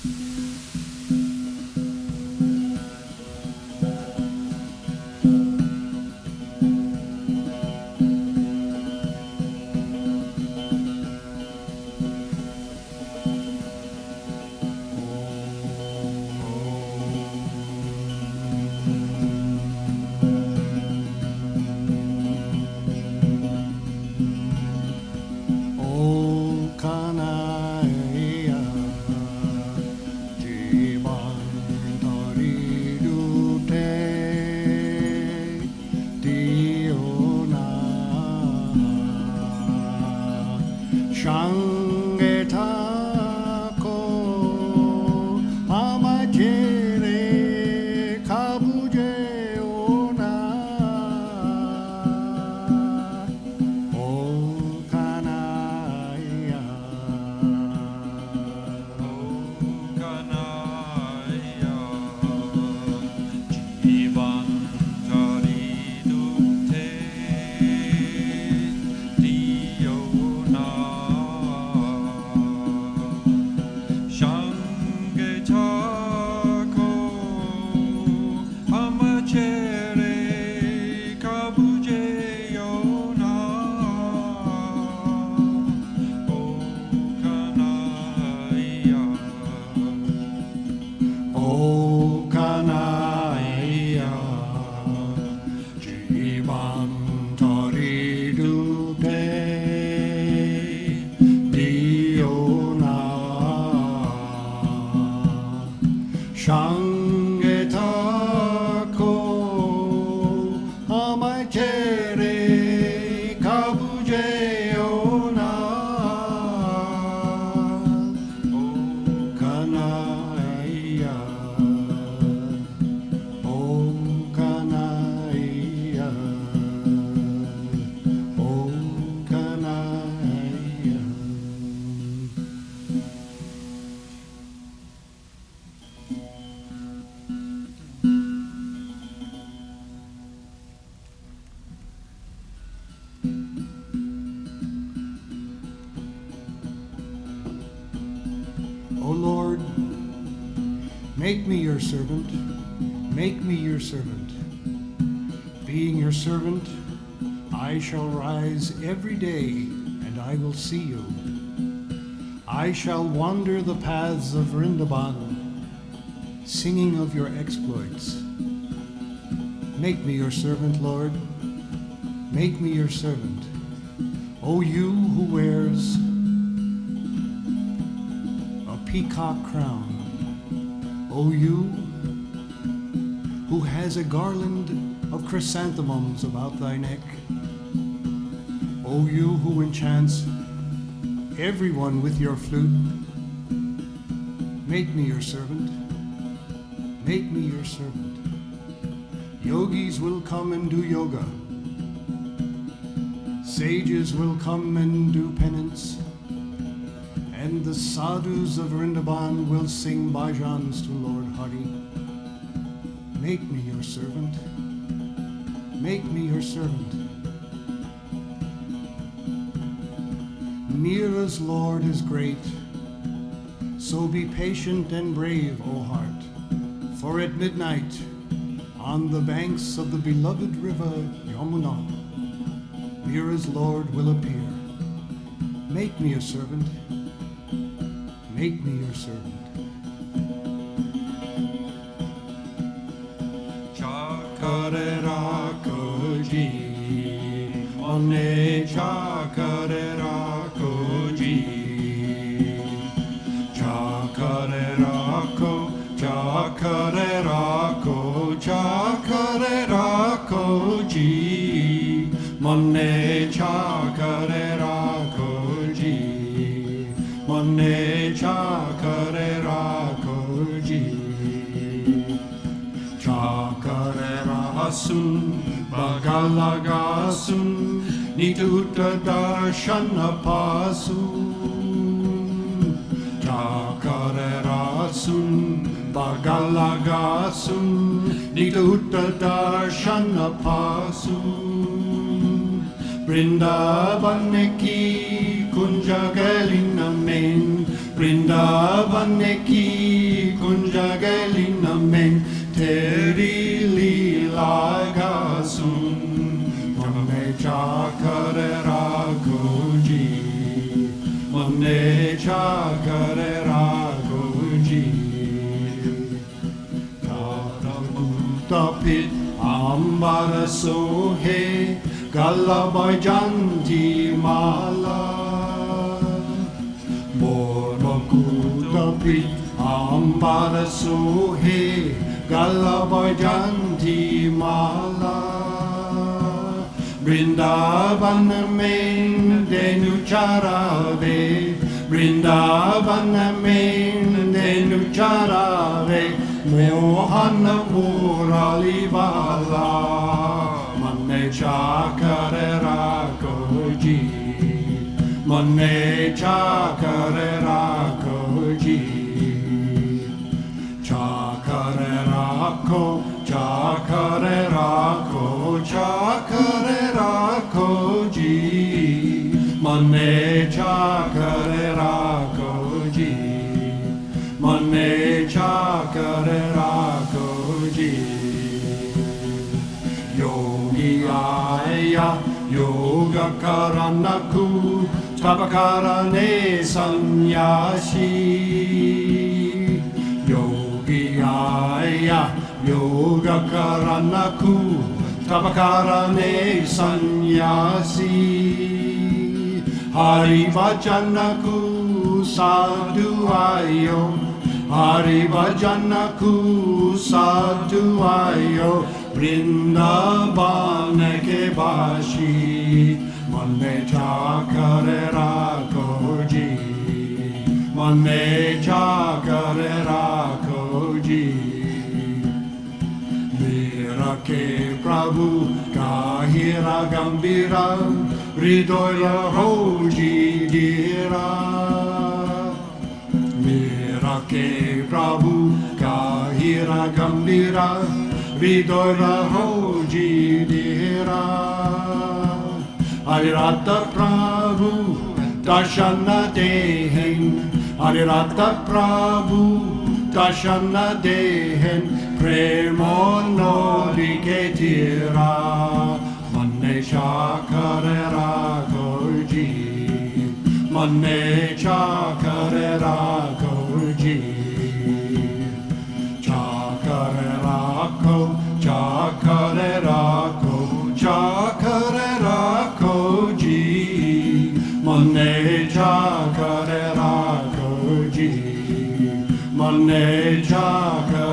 O Lord, make me your servant, make me your servant. Being your servant, I shall rise every day, and I will see you. I shall wander the paths of Vrindavan, singing of your exploits. Make me your servant, Lord, make me your servant. O you who wears a peacock crown, O you who has a garland of chrysanthemums about thy neck, O you who enchants everyone with your flute, make me your servant, make me your servant. Yogis will come and do yoga. Sages will come and do penance. And the sadhus of Vrindavan will sing bhajans to Lord Hari. Make me your servant. Make me your servant. Mira's Lord is great. So be patient and brave, O heart. For at midnight, on the banks of the beloved river Yamuna, Mira's Lord will appear. Make me a servant. Make me your servant. Chakare rakoji, onne chakare rakoji. Chakare rako, chakare rako, chakare rakoji, monne chakare rakoji, monne chakare rakoji. Chakare rasun, bagalagasun, nituta darshana pasun. Chakare rasun, bagalagasun, nituta darshana pasun. Vrindavaneki kunjagalina men, Vrindavaneki tapit ambara sohe galabai janti mala borbaku tapit ambara sohe galabai janti mala Vrindavan mein denu charave Vrindavan mein denu charave Mohan Murali Bala Manne Chakare Rakoji Manne Chakare Rakoji Chakare Rako Chakare Rako Chakare Rakoji Manne Chakare Rakoji Manne Chakare Rakoji Yogi Aya Yoga Karanaku Tapakarane Sanyasi Yogi Aya Yoga Karanaku Tapakarane Sanyasi Hari Vajanaku Sadhu Ayo Hari Vajanaku Sadhu Ayo Vrindavana ke bashi Manne Chakare Rakoji Manne Chakare Rakoji Mira ke Prabhu Kahira Gambira Hridoya Hoji Dira Mira ke Prabhu Kahira Gambira Hridoya Hoji Dira Arirata Prabhu Darshana Dehen Arirata Prabhu Darshana Dehen Premo Liketira Manne Chakare Rakoji Manne Chakare Rakoji Chakare Rako Chakare Rako Chakare Rakoji Manne Chakare Rakoji Manne Chakare